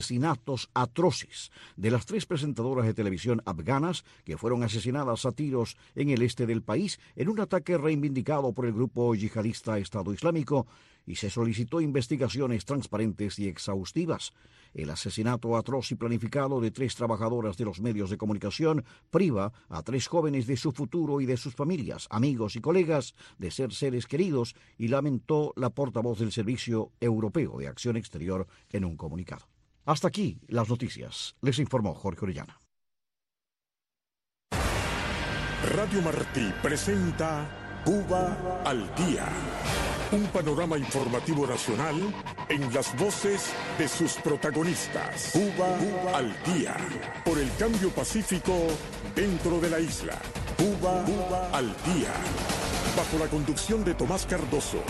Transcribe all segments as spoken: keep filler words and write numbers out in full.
asesinatos atroces de las tres presentadoras de televisión afganas que fueron asesinadas a tiros en el este del país en un ataque reivindicado por el grupo yihadista Estado Islámico, y se solicitó investigaciones transparentes y exhaustivas. El asesinato atroz y planificado de tres trabajadoras de los medios de comunicación priva a tres jóvenes de su futuro y de sus familias, amigos y colegas de ser seres queridos, y lamentó la portavoz del Servicio Europeo de Acción Exterior en un comunicado. Hasta aquí las noticias. Les informó Jorge Orellana. Radio Martí presenta Cuba al Día. Un panorama informativo nacional en las voces de sus protagonistas. Cuba, Cuba al Día. Por el cambio pacífico dentro de la isla. Cuba, Cuba al Día. Bajo la conducción de Tomás Cardoso.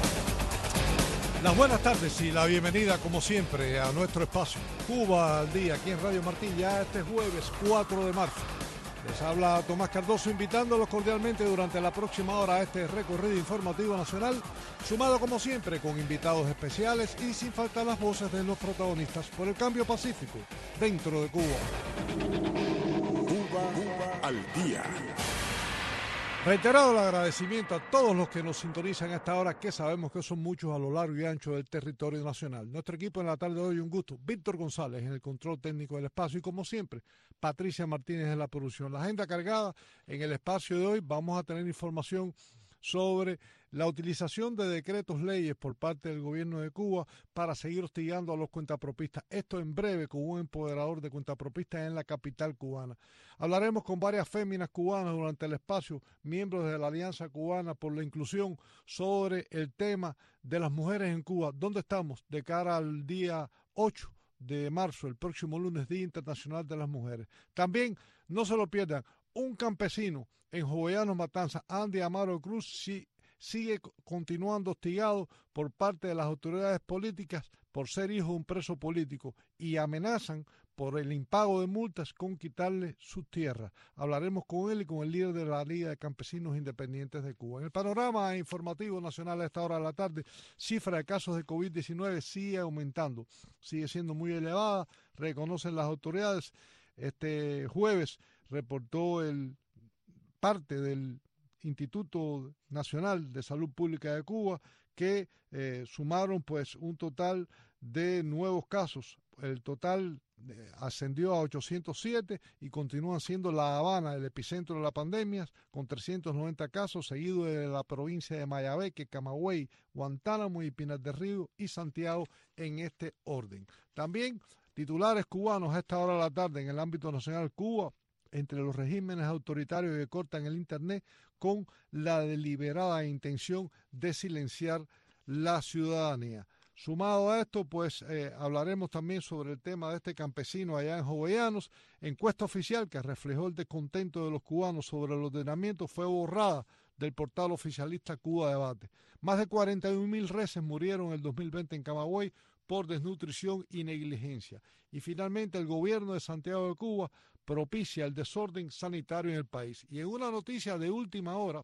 Las buenas tardes y la bienvenida, como siempre, a nuestro espacio Cuba al Día, aquí en Radio Martí, ya este jueves cuatro de marzo. Les habla Tomás Cardoso, invitándolos cordialmente durante la próxima hora a este recorrido informativo nacional, sumado como siempre con invitados especiales y sin faltar las voces de los protagonistas por el cambio pacífico dentro de Cuba. Cuba, Cuba al Día. Reiterado el agradecimiento a todos los que nos sintonizan a esta hora, que sabemos que son muchos a lo largo y ancho del territorio nacional. Nuestro equipo en la tarde de hoy, un gusto. Víctor González en el control técnico del espacio y, como siempre, Patricia Martínez en la producción. La agenda cargada en el espacio de hoy. Vamos a tener información sobre la utilización de decretos leyes por parte del gobierno de Cuba para seguir hostigando a los cuentapropistas. Esto en breve con un empoderador de cuentapropistas en la capital cubana. Hablaremos con varias féminas cubanas durante el espacio, miembros de la Alianza Cubana por la Inclusión, sobre el tema de las mujeres en Cuba. ¿Dónde estamos de cara al día ocho de marzo, el próximo lunes, Día Internacional de las Mujeres? También, no se lo pierdan, un campesino en Jovellanos Matanzas, Andy Amaro Cruz, si, sigue continuando hostigado por parte de las autoridades políticas por ser hijo de un preso político, y amenazan por el impago de multas con quitarle sus tierras. Hablaremos con él y con el líder de la Liga de Campesinos Independientes de Cuba. En el panorama informativo nacional a esta hora de la tarde, cifra de casos de COVID diecinueve sigue aumentando, sigue siendo muy elevada, reconocen las autoridades. Este jueves reportó el parte del Instituto Nacional de Salud Pública de Cuba que eh, sumaron pues un total de nuevos casos. El total eh, ascendió a ochocientos siete y continúan siendo La Habana el epicentro de la pandemia con trescientos noventa casos, seguido de la provincia de Mayabeque, Camagüey, Guantánamo y Pinar del Río y Santiago en este orden. También titulares cubanos a esta hora de la tarde en el ámbito nacional. Cuba entre los regímenes autoritarios que cortan el Internet con la deliberada intención de silenciar la ciudadanía. Sumado a esto, pues eh, hablaremos también sobre el tema de este campesino allá en Jovellanos. Encuesta oficial que reflejó el descontento de los cubanos sobre el ordenamiento fue borrada del portal oficialista Cuba Debate. Más de cuarenta y un mil reses murieron en el dos mil veinte en Camagüey por desnutrición y negligencia. Y finalmente el gobierno de Santiago de Cuba propicia el desorden sanitario en el país. Y en una noticia de última hora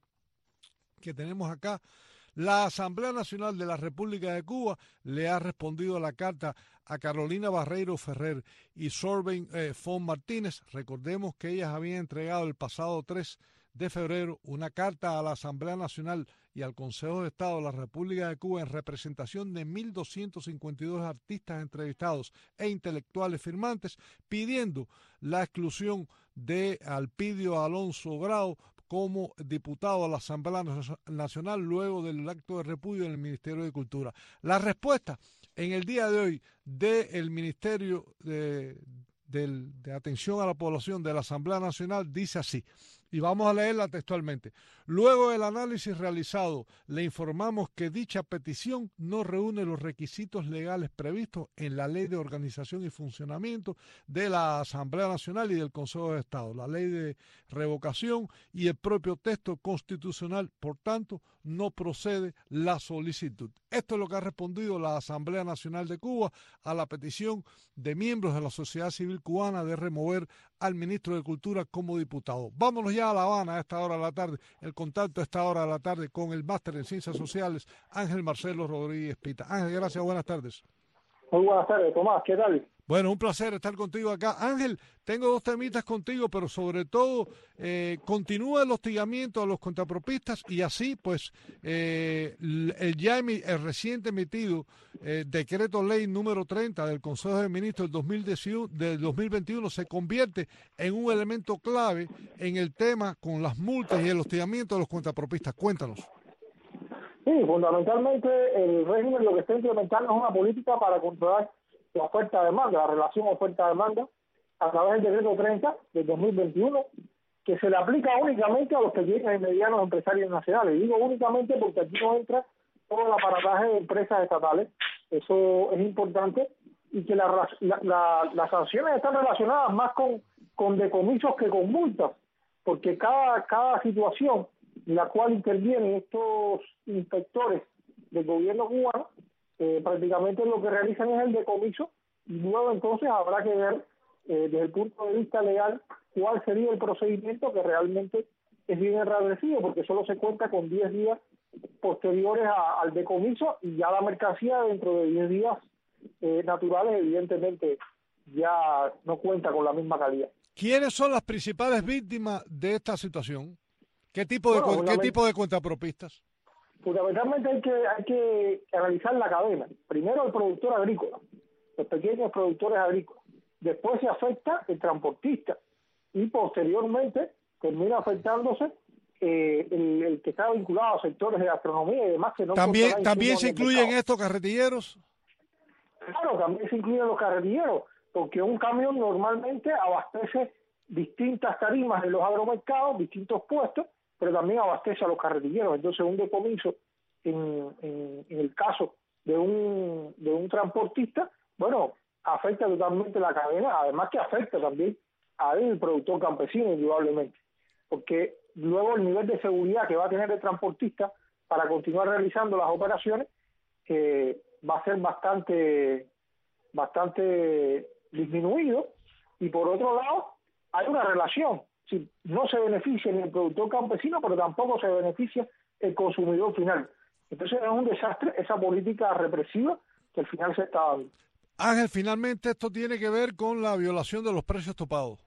que tenemos acá, la Asamblea Nacional de la República de Cuba le ha respondido a la carta a Carolina Barreiro Ferrer y Sorben eh, Fon Martínez. Recordemos que ellas habían entregado el pasado tres de febrero una carta a la Asamblea Nacional y al Consejo de Estado de la República de Cuba en representación de mil doscientos cincuenta y dos artistas entrevistados e intelectuales firmantes, pidiendo la exclusión de Alpidio Alonso Grau como diputado a la Asamblea Nacional luego del acto de repudio en el Ministerio de Cultura. La respuesta en el día de hoy del Ministerio de, de, de Atención a la Población de la Asamblea Nacional dice así, y vamos a leerla textualmente. Luego del análisis realizado, le informamos que dicha petición no reúne los requisitos legales previstos en la Ley de Organización y Funcionamiento de la Asamblea Nacional y del Consejo de Estado, la Ley de Revocación y el propio texto constitucional. Por tanto, no procede la solicitud. Esto es lo que ha respondido la Asamblea Nacional de Cuba a la petición de miembros de la sociedad civil cubana de remover al ministro de Cultura como diputado. Vámonos ya a La Habana a esta hora de la tarde. El contacto a esta hora de la tarde con el máster en Ciencias Sociales, Ángel Marcelo Rodríguez Pita. Ángel, gracias, buenas tardes. Muy buenas tardes, Tomás, ¿qué tal? Bueno, un placer estar contigo acá. Ángel, tengo dos temitas contigo, pero sobre todo eh, continúa el hostigamiento a los contrapropistas y así, pues, eh, el ya emi, el reciente emitido eh, decreto ley número treinta del Consejo de Ministros del, dos mil diecinueve, del dos mil veintiuno se convierte en un elemento clave en el tema con las multas y el hostigamiento a los contrapropistas. Cuéntanos. Sí, fundamentalmente el régimen lo que está implementando es una política para controlar la oferta-demanda, la relación oferta-demanda, a través del decreto treinta del dos mil veintiuno, que se le aplica únicamente a los pequeños y medianos empresarios nacionales. Y digo únicamente porque aquí no entra todo el aparataje de empresas estatales, eso es importante, y que la, la, la, las sanciones están relacionadas más con, con decomisos que con multas, porque cada, cada situación en la cual intervienen estos inspectores del gobierno cubano, eh, prácticamente lo que realizan es el decomiso, y luego entonces habrá que ver eh, desde el punto de vista legal cuál sería el procedimiento, que realmente es bien enrarecido, porque solo se cuenta con diez días posteriores a, al decomiso, y ya la mercancía dentro de diez días eh, naturales evidentemente ya no cuenta con la misma calidad. ¿Quiénes son las principales víctimas de esta situación? ¿Qué tipo de, bueno, ¿qué tipo de contrapropistas? Fundamentalmente hay que, hay que analizar la cadena. Primero el productor agrícola, los pequeños productores agrícolas. Después se afecta el transportista y posteriormente termina afectándose eh, el, el que está vinculado a sectores de gastronomía y demás. Que no ¿También, ¿también se incluyen estos carretilleros? Claro, también se incluyen los carretilleros, porque un camión normalmente abastece distintas tarimas en los agromercados, distintos puestos, pero también abastece a los carretilleros. Entonces un decomiso en, en, en el caso de un de un transportista, bueno, afecta totalmente la cadena, además que afecta también al productor campesino indudablemente, porque luego el nivel de seguridad que va a tener el transportista para continuar realizando las operaciones eh, va a ser bastante bastante disminuido, y por otro lado hay una relación. Si no se beneficia ni el productor campesino, pero tampoco se beneficia el consumidor final. Entonces es un desastre esa política represiva que al final se está dando. Ángel, finalmente esto tiene que ver con la violación de los precios topados.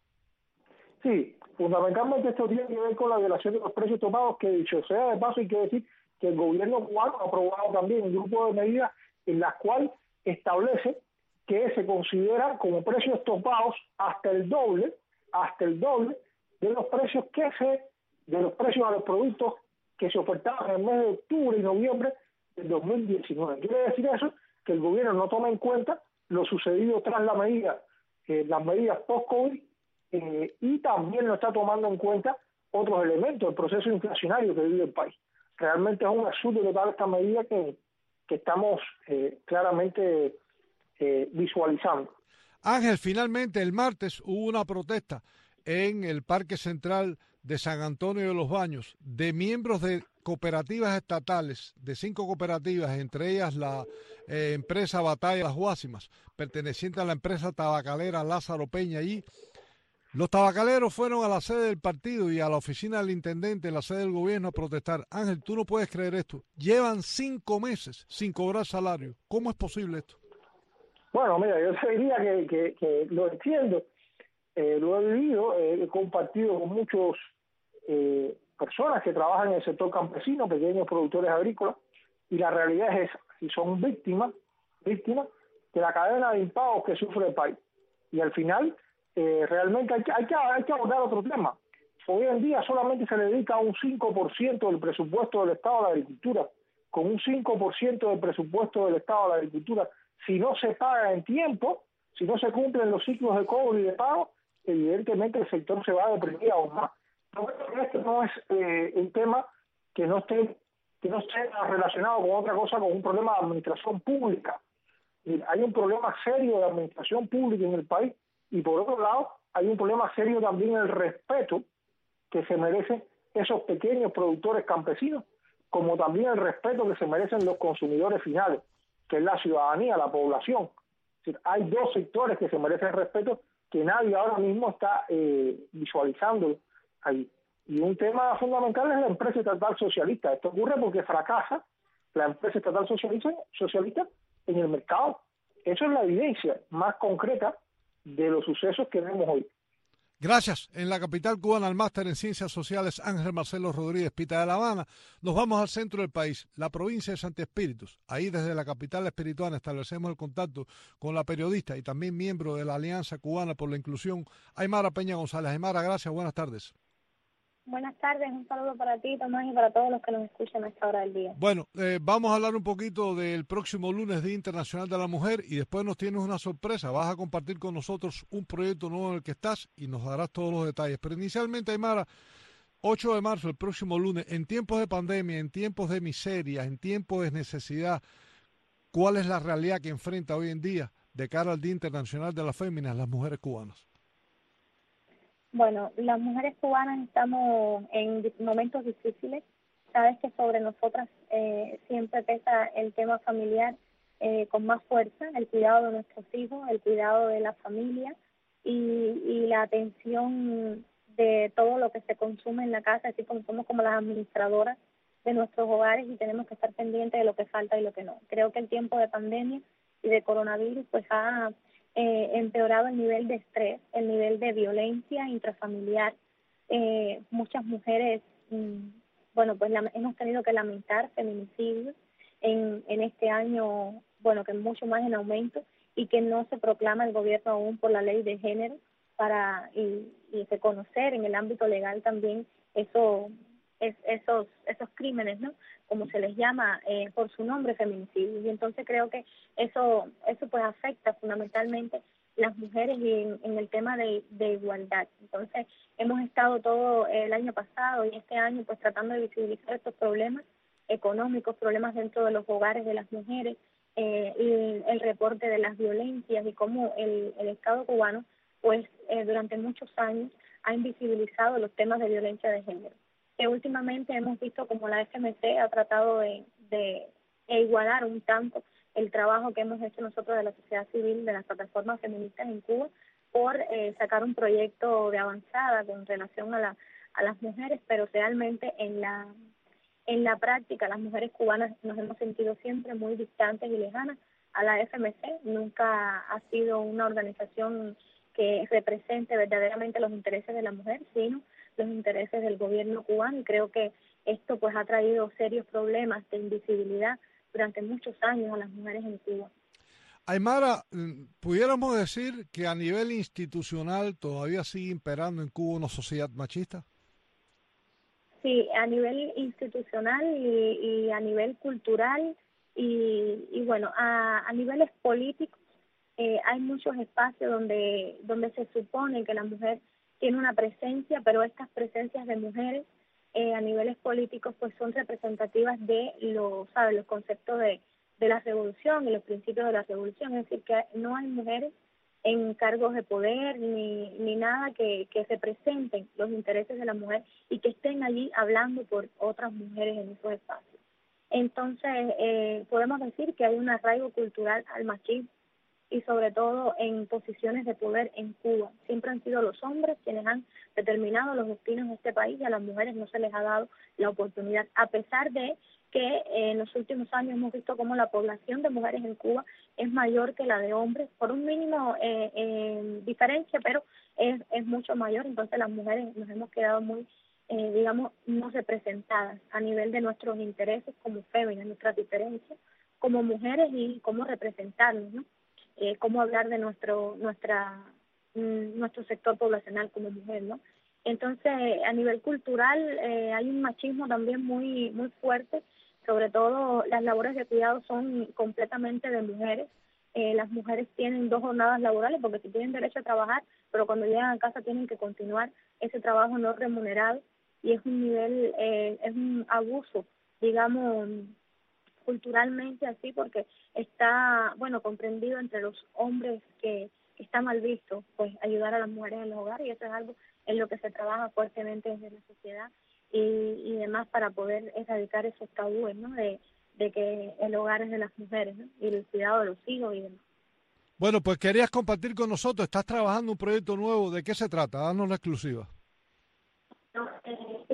Sí, fundamentalmente esto tiene que ver con la violación de los precios topados, que dicho sea de paso hay que decir que el gobierno cubano ha aprobado también un grupo de medidas en las cuales establece que se considera como precios topados hasta el doble, hasta el doble de los precios que se, de los precios a los productos que se ofertaban en el mes de octubre y noviembre del dos mil diecinueve. Quiere decir eso que el gobierno no toma en cuenta lo sucedido tras la medida, eh, las medidas post-COVID, eh, y también no está tomando en cuenta otros elementos del proceso inflacionario que vive el país. Realmente es un absurdo total esta medida que, que estamos eh, claramente eh, visualizando. Ángel, finalmente el martes hubo una protesta en el Parque Central de San Antonio de los Baños de miembros de cooperativas estatales, de cinco cooperativas, entre ellas la eh, empresa Batalla Las Guásimas, perteneciente a la empresa tabacalera Lázaro Peña. Y los tabacaleros fueron a la sede del partido y a la oficina del intendente, en la sede del gobierno, a protestar. Ángel, tú no puedes creer esto. Llevan cinco meses sin cobrar salario. ¿Cómo es posible esto? Bueno, mira, yo te diría que, que, que lo entiendo. Eh, lo he vivido, eh, he compartido con muchas eh, personas que trabajan en el sector campesino, pequeños productores agrícolas, y la realidad es esa, si son víctimas, víctimas de la cadena de impagos que sufre el país. Y al final, eh, realmente hay que, hay, que, hay que abordar otro tema. Hoy en día solamente se le dedica un cinco por ciento del presupuesto del Estado a la agricultura. Con un cinco por ciento del presupuesto del Estado a la agricultura, si no se paga en tiempo, si no se cumplen los ciclos de cobro y de pago, evidentemente el sector se va a deprimir aún más. Esto no es eh, un tema que no esté que no esté relacionado con otra cosa, con un problema de administración pública. Y hay un problema serio de administración pública en el país, y por otro lado hay un problema serio también en el respeto que se merecen esos pequeños productores campesinos, como también el respeto que se merecen los consumidores finales, que es la ciudadanía, la población. Es decir, hay dos sectores que se merecen respeto que nadie ahora mismo está eh, visualizando ahí. Y un tema fundamental es la empresa estatal socialista. Esto ocurre porque fracasa la empresa estatal socialista, socialista en el mercado. eso es la evidencia más concreta de los sucesos que vemos hoy. Gracias. En la capital cubana, el máster en Ciencias Sociales Ángel Marcelo Rodríguez Pita de La Habana. Nos vamos al centro del país, la provincia de Santi Espíritus. Ahí desde la capital espirituana establecemos el contacto con la periodista y también miembro de la Alianza Cubana por la Inclusión, Aymara Peña González. Aymara, gracias. Buenas tardes. Buenas tardes, un saludo para ti, Tomás, y para todos los que nos escuchan a esta hora del día. Bueno, eh, vamos a hablar un poquito del próximo lunes, Día Internacional de la Mujer, y después nos tienes una sorpresa. Vas a compartir con nosotros un proyecto nuevo en el que estás y nos darás todos los detalles. Pero inicialmente, Aymara, ocho de marzo, el próximo lunes, en tiempos de pandemia, en tiempos de miseria, en tiempos de necesidad, ¿cuál es la realidad que enfrenta hoy en día de cara al Día Internacional de las Féminas las mujeres cubanas? Bueno, las mujeres cubanas estamos en momentos difíciles. Sabes que sobre nosotras eh, siempre pesa el tema familiar eh, con más fuerza, el cuidado de nuestros hijos, el cuidado de la familia y, y la atención de todo lo que se consume en la casa, así como somos como las administradoras de nuestros hogares y tenemos que estar pendientes de lo que falta y lo que no. Creo que el tiempo de pandemia y de coronavirus pues ha Eh, empeorado el nivel de estrés, el nivel de violencia intrafamiliar. Eh, muchas mujeres, mm, bueno, pues la, hemos tenido que lamentar feminicidios en, en este año, bueno, que es mucho más en aumento y que no se proclama el gobierno aún por la ley de género para y, y reconocer en el ámbito legal también eso, es, esos, esos crímenes, ¿no? Como se les llama eh, por su nombre, feminicidio. Y entonces creo que eso eso pues afecta fundamentalmente las mujeres y en, en el tema de, de igualdad. Entonces hemos estado todo el año pasado y este año pues tratando de visibilizar estos problemas económicos, problemas dentro de los hogares de las mujeres, eh, y el reporte de las violencias y cómo el, el Estado cubano pues eh, durante muchos años ha invisibilizado los temas de violencia de género. Que últimamente hemos visto como la F M C ha tratado de, de, de igualar un tanto el trabajo que hemos hecho nosotros de la sociedad civil, de las plataformas feministas en Cuba, por eh, sacar un proyecto de avanzada con relación a, la, a las mujeres, pero realmente en la, en la práctica las mujeres cubanas nos hemos sentido siempre muy distantes y lejanas a la F M C. Nunca ha sido una organización que represente verdaderamente los intereses de la mujer, sino los intereses del gobierno cubano, y creo que esto pues ha traído serios problemas de invisibilidad durante muchos años a las mujeres en Cuba. Aymara, ¿pudiéramos decir que a nivel institucional todavía sigue imperando en Cuba una sociedad machista? Sí, a nivel institucional y, y a nivel cultural y, y bueno, a, a niveles políticos eh, hay muchos espacios donde donde se supone que la mujer tiene una presencia, pero estas presencias de mujeres eh, a niveles políticos pues son representativas de los, ¿sabes? Los conceptos de, de la revolución y los principios de la revolución, es decir, que no hay mujeres en cargos de poder ni, ni nada que, que representen los intereses de la mujer y que estén allí hablando por otras mujeres en esos espacios. Entonces, eh, podemos decir que hay un arraigo cultural al machismo y sobre todo en posiciones de poder en Cuba. Siempre han sido los hombres quienes han determinado los destinos de este país y a las mujeres no se les ha dado la oportunidad, a pesar de que eh, en los últimos años hemos visto cómo la población de mujeres en Cuba es mayor que la de hombres, por un mínimo eh, eh, diferencia, pero es, es mucho mayor. Entonces las mujeres nos hemos quedado muy, eh, digamos, no representadas a nivel de nuestros intereses como féminas, nuestras diferencias como mujeres y cómo representarnos, ¿no? Eh, cómo hablar de nuestro nuestra mm, nuestro sector poblacional como mujer, ¿no? Entonces, a nivel cultural eh, hay un machismo también muy muy fuerte, sobre todo las labores de cuidado son completamente de mujeres. Eh, las mujeres tienen dos jornadas laborales porque si tienen derecho a trabajar, pero cuando llegan a casa tienen que continuar ese trabajo no remunerado y es un nivel, eh, es un abuso, digamos, culturalmente así, porque está, bueno, comprendido entre los hombres que está mal visto, pues ayudar a las mujeres en los hogares, y eso es algo en lo que se trabaja fuertemente desde la sociedad y, y demás para poder erradicar esos tabúes, ¿no? De, de que el hogar es de las mujeres, ¿no? Y el cuidado de los hijos y demás. Bueno, pues querías compartir con nosotros, estás trabajando un proyecto nuevo, ¿de qué se trata? Danos la exclusiva. No, eh, esto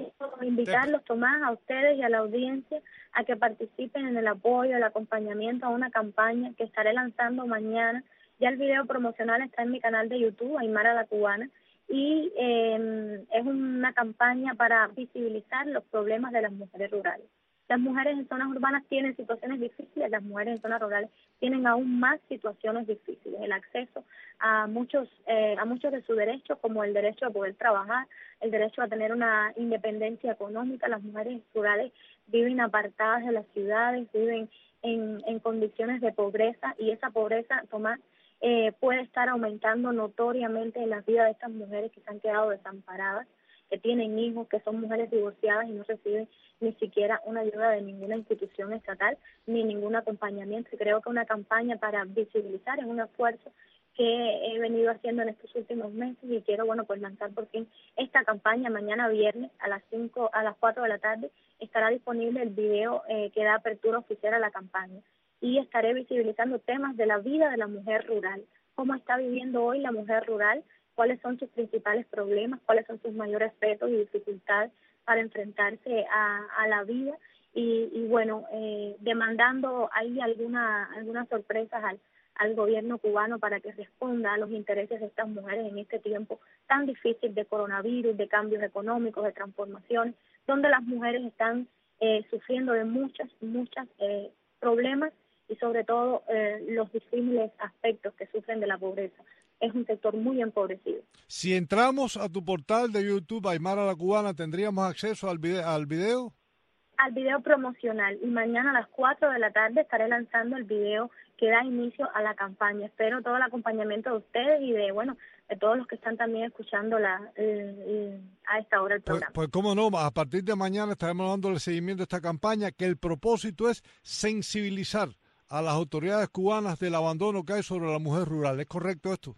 invitarlos, Tomás, a ustedes y a la audiencia a que participen en el apoyo, el acompañamiento a una campaña que estaré lanzando mañana. Ya el video promocional está en mi canal de YouTube, Aymara la Cubana, y eh, es una campaña para visibilizar los problemas de las mujeres rurales. Las mujeres en zonas urbanas tienen situaciones difíciles, las mujeres en zonas rurales tienen aún más situaciones difíciles. El acceso a muchos eh, a muchos de sus derechos, como el derecho a poder trabajar, el derecho a tener una independencia económica. Las mujeres rurales viven apartadas de las ciudades, viven en, en condiciones de pobreza, y esa pobreza, Tomás, eh, puede estar aumentando notoriamente en la vida de estas mujeres que se han quedado desamparadas, que tienen hijos, que son mujeres divorciadas y no reciben ni siquiera una ayuda de ninguna institución estatal ni ningún acompañamiento. Y creo que una campaña para visibilizar es un esfuerzo que he venido haciendo en estos últimos meses, y quiero, bueno, pues lanzar por fin esta campaña. Mañana viernes a las cinco, a las cuatro de la tarde estará disponible el video eh, que da apertura oficial a la campaña, y estaré visibilizando temas de la vida de la mujer rural, cómo está viviendo hoy la mujer rural, cuáles son sus principales problemas, cuáles son sus mayores retos y dificultades para enfrentarse a, a la vida, y, y bueno, eh, demandando ahí alguna, algunas sorpresas al, al gobierno cubano para que responda a los intereses de estas mujeres en este tiempo tan difícil de coronavirus, de cambios económicos, de transformaciones, donde las mujeres están eh, sufriendo de muchas, muchas eh, problemas, y sobre todo eh, los difíciles aspectos que sufren de la pobreza. Es un sector muy empobrecido. Si entramos a tu portal de YouTube, Aymara la Cubana, ¿tendríamos acceso al video? Al video, al video promocional, y mañana a las cuatro de la tarde estaré lanzando el video que da inicio a la campaña. Espero todo el acompañamiento de ustedes y de, bueno, de todos los que están también escuchando la, el, el, a esta hora el programa. Pues, pues cómo no, a partir de mañana estaremos dándole seguimiento a esta campaña, que el propósito es sensibilizar a las autoridades cubanas del abandono que hay sobre la mujer rural. ¿Es correcto esto?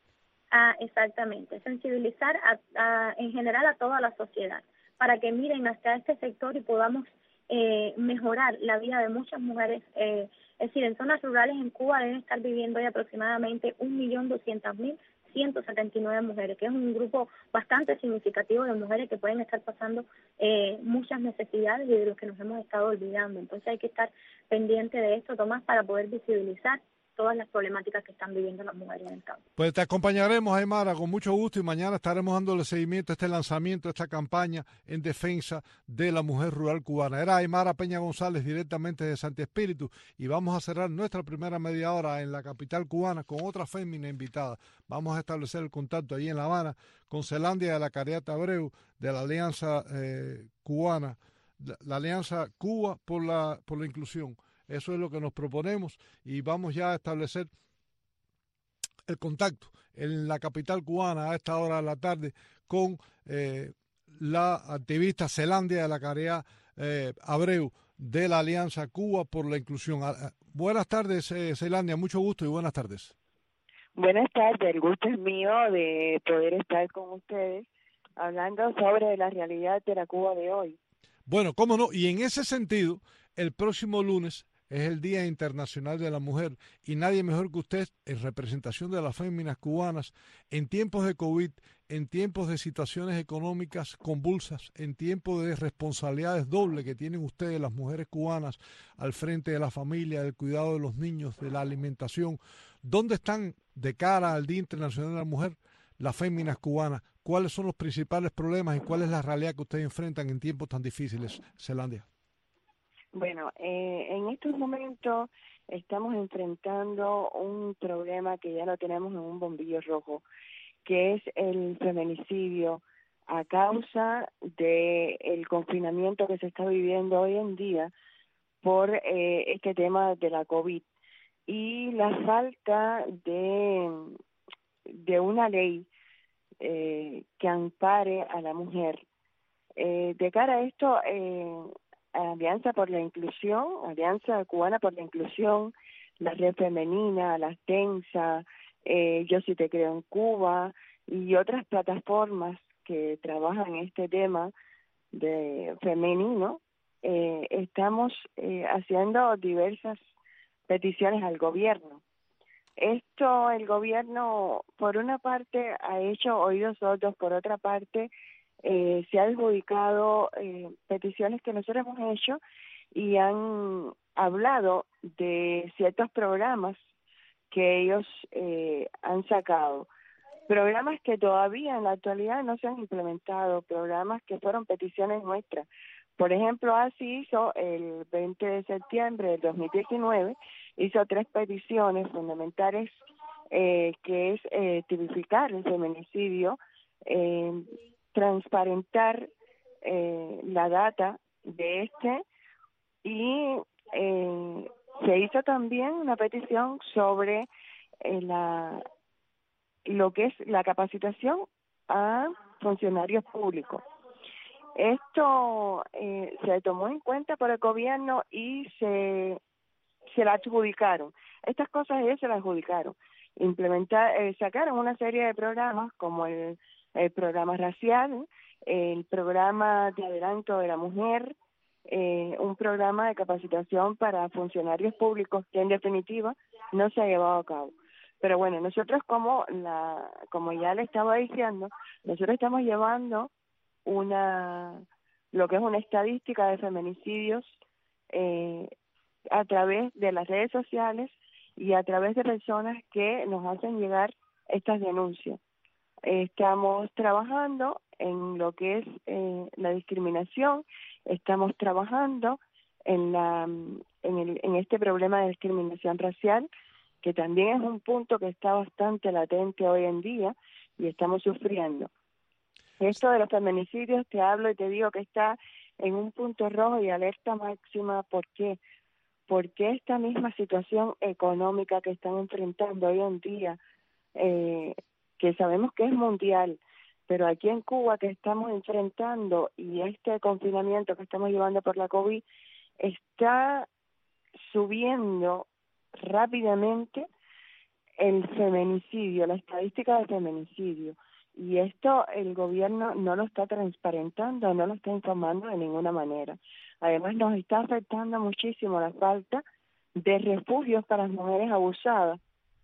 Ah, exactamente, sensibilizar a, a, en general a toda la sociedad, para que miren hacia este sector y podamos eh, mejorar la vida de muchas mujeres. Eh, es decir, en zonas rurales en Cuba deben estar viviendo hoy aproximadamente un millón doscientas mil ciento setenta y nueve mujeres, que es un grupo bastante significativo de mujeres que pueden estar pasando eh, muchas necesidades y de los que nos hemos estado olvidando. Entonces hay que estar pendiente de esto, Tomás, para poder visibilizar todas las problemáticas que están viviendo las mujeres en el campo. Pues te acompañaremos, Aymara, con mucho gusto, y mañana estaremos dándole seguimiento a este lanzamiento, a esta campaña en defensa de la mujer rural cubana. Era Aymara Peña González, directamente de Santi Espíritu, y vamos a cerrar nuestra primera media hora en la capital cubana con otra fémina invitada. Vamos a establecer el contacto allí en La Habana con Zelandia de la Caridad Abreu, de la Alianza eh, Cubana, la, la Alianza Cuba por la, por la Inclusión. Eso es lo que nos proponemos, y vamos ya a establecer el contacto en la capital cubana a esta hora de la tarde con eh, la activista Zelandia de la Caridad eh, Abreu de la Alianza Cuba por la Inclusión. Ah, buenas tardes, eh, Zelandia, mucho gusto y buenas tardes. Buenas tardes, el gusto es mío de poder estar con ustedes hablando sobre la realidad de la Cuba de hoy. Bueno, cómo no, y en ese sentido, el próximo lunes es el Día Internacional de la Mujer, y nadie mejor que usted, en representación de las féminas cubanas, en tiempos de COVID, en tiempos de situaciones económicas convulsas, en tiempos de responsabilidades dobles que tienen ustedes, las mujeres cubanas, al frente de la familia, del cuidado de los niños, de la alimentación. ¿Dónde están, de cara al Día Internacional de la Mujer, las féminas cubanas? ¿Cuáles son los principales problemas y cuál es la realidad que ustedes enfrentan en tiempos tan difíciles, Zelandia? Bueno, eh, en estos momentos estamos enfrentando un problema que ya lo tenemos en un bombillo rojo, que es el feminicidio a causa de el confinamiento que se está viviendo hoy en día por eh, este tema de la COVID y la falta de, de una ley eh, que ampare a la mujer. Eh, de cara a esto, eh, Alianza por la Inclusión, Alianza Cubana por la Inclusión, la Red Femenina, la Tensa, eh, Yo Sí Te Creo en Cuba y otras plataformas que trabajan este tema de femenino, eh, estamos eh, haciendo diversas peticiones al gobierno. Esto el gobierno, por una parte, ha hecho oídos sordos, por otra parte, eh, se han adjudicado eh, peticiones que nosotros hemos hecho y han hablado de ciertos programas que ellos eh, han sacado. Programas que todavía en la actualidad no se han implementado, programas que fueron peticiones nuestras. Por ejemplo, así hizo el veinte de septiembre del dos mil diecinueve, hizo tres peticiones fundamentales, eh, que es eh, tipificar el feminicidio, eh, transparentar eh, la data de este, y eh, se hizo también una petición sobre eh, la lo que es la capacitación a funcionarios públicos. Esto eh, se tomó en cuenta por el gobierno y se se la adjudicaron. Estas cosas ellos se las adjudicaron. Implementar, eh, sacaron una serie de programas como el, el programa racial, el programa de adelanto de la mujer, eh, un programa de capacitación para funcionarios públicos que en definitiva no se ha llevado a cabo. Pero bueno, nosotros como la como ya le estaba diciendo, nosotros estamos llevando una lo que es una estadística de feminicidios eh, a través de las redes sociales y a través de personas que nos hacen llegar estas denuncias. Estamos trabajando en lo que es eh, la discriminación, estamos trabajando en la en, el, en este problema de discriminación racial, que también es un punto que está bastante latente hoy en día y estamos sufriendo. Esto de los feminicidios, te hablo y te digo que está en un punto rojo y alerta máxima. ¿Por qué? Porque esta misma situación económica que están enfrentando hoy en día, eh, que sabemos que es mundial, pero aquí en Cuba que estamos enfrentando, y este confinamiento que estamos llevando por la COVID, está subiendo rápidamente el feminicidio, la estadística de feminicidio, y esto el gobierno no lo está transparentando, no lo está informando de ninguna manera. Además nos está afectando muchísimo la falta de refugios para las mujeres abusadas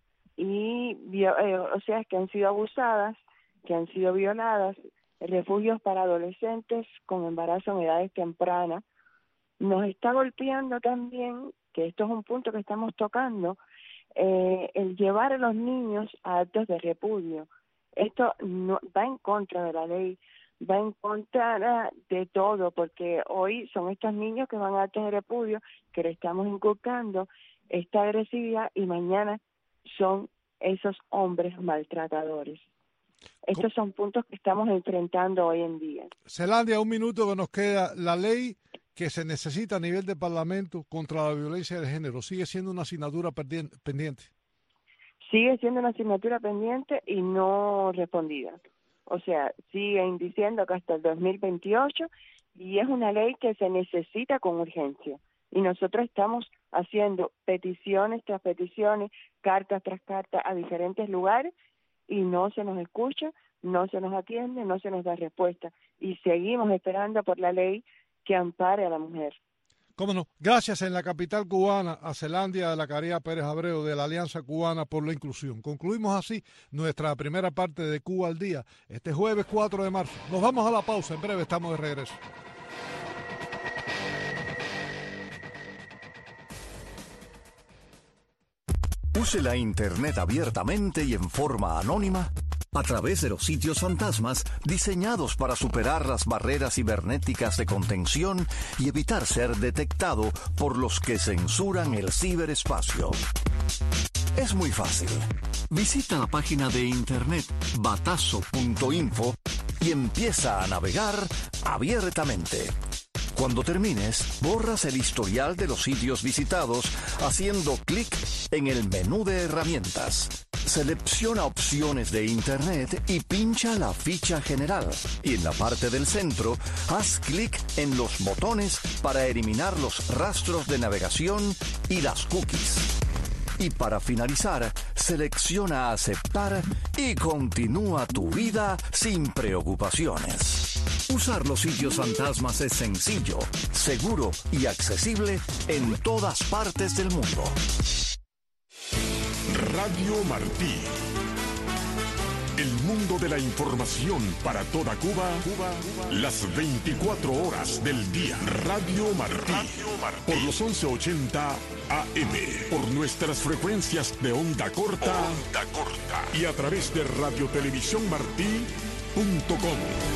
y eh, o sea que han sido abusadas, que han sido violadas, refugios para adolescentes con embarazo en edades tempranas. Nos está golpeando también, que esto es un punto que estamos tocando, eh, el llevar a los niños a actos de repudio. Esto no, va en contra de la ley, va en contra de todo, porque hoy son estos niños que van a actos de repudio, que le estamos inculcando esta agresividad, y mañana son esos hombres maltratadores. Estos son puntos que estamos enfrentando hoy en día. Zelandia, un minuto que nos queda. La ley que se necesita a nivel de Parlamento contra la violencia de género sigue siendo una asignatura pendiente. Sigue siendo una asignatura pendiente y no respondida. O sea, siguen diciendo que hasta el dos mil veintiocho, y es una ley que se necesita con urgencia. Y nosotros estamos haciendo peticiones tras peticiones, cartas tras cartas a diferentes lugares, y no se nos escucha, no se nos atiende, no se nos da respuesta. Y seguimos esperando por la ley que ampare a la mujer. Cómo no. Gracias en la capital cubana a Zelandia de la Caridad Pérez Abreu de la Alianza Cubana por la Inclusión. Concluimos así nuestra primera parte de Cuba al Día, este jueves cuatro de marzo. Nos vamos a la pausa, en breve estamos de regreso. Use la Internet abiertamente y en forma anónima a través de los sitios fantasmas diseñados para superar las barreras cibernéticas de contención y evitar ser detectado por los que censuran el ciberespacio. Es muy fácil. Visita la página de internet batazo punto info y empieza a navegar abiertamente. Cuando termines, borras el historial de los sitios visitados haciendo clic en el menú de herramientas. Selecciona opciones de Internet y pincha la ficha general. Y en la parte del centro, haz clic en los botones para eliminar los rastros de navegación y las cookies. Y para finalizar, selecciona aceptar y continúa tu vida sin preocupaciones. Usar los sitios fantasmas es sencillo, seguro y accesible en todas partes del mundo. Radio Martí. El mundo de la información para toda Cuba, Cuba, Cuba. Las veinticuatro horas del día. Radio Martí. Radio Martí. Por los once ochenta A M. Por nuestras frecuencias de onda corta. Onda corta. Y a través de radiotelevisiónmartí punto com.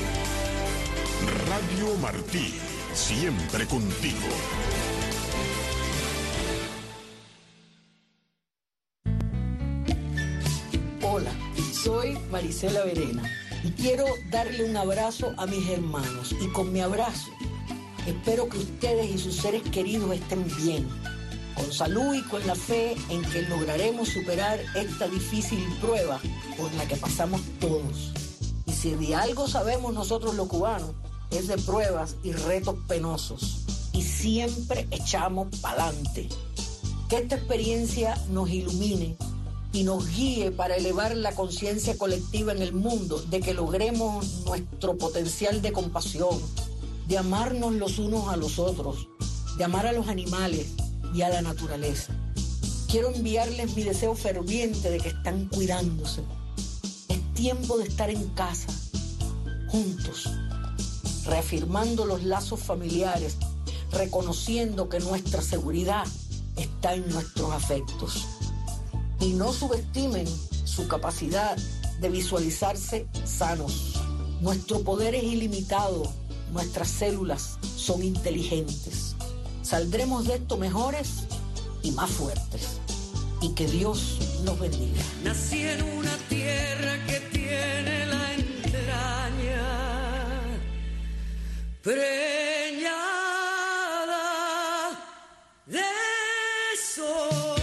Radio Martí. Siempre contigo. Hola, soy Marisela Verena y quiero darle un abrazo a mis hermanos. Y con mi abrazo espero que ustedes y sus seres queridos estén bien, con salud y con la fe en que lograremos superar esta difícil prueba por la que pasamos todos. Y si de algo sabemos nosotros los cubanos, es de pruebas y retos penosos. Y siempre echamos pa'lante. Que esta experiencia nos ilumine y nos guíe para elevar la conciencia colectiva en el mundo de que logremos nuestro potencial de compasión, de amarnos los unos a los otros, de amar a los animales y a la naturaleza. Quiero enviarles mi deseo ferviente de que están cuidándose. Es tiempo de estar en casa, juntos, reafirmando los lazos familiares, reconociendo que nuestra seguridad está en nuestros afectos. Y no subestimen su capacidad de visualizarse sanos. Nuestro poder es ilimitado, nuestras células son inteligentes. Saldremos de esto mejores y más fuertes. Y que Dios nos bendiga. Nací en una tierra que tiene la entraña preñada de sol.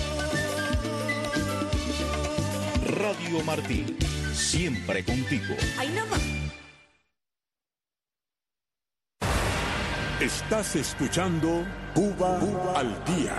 Radio Martí, siempre contigo. ¡Ay, nada más! Estás escuchando Cuba, Cuba al Día.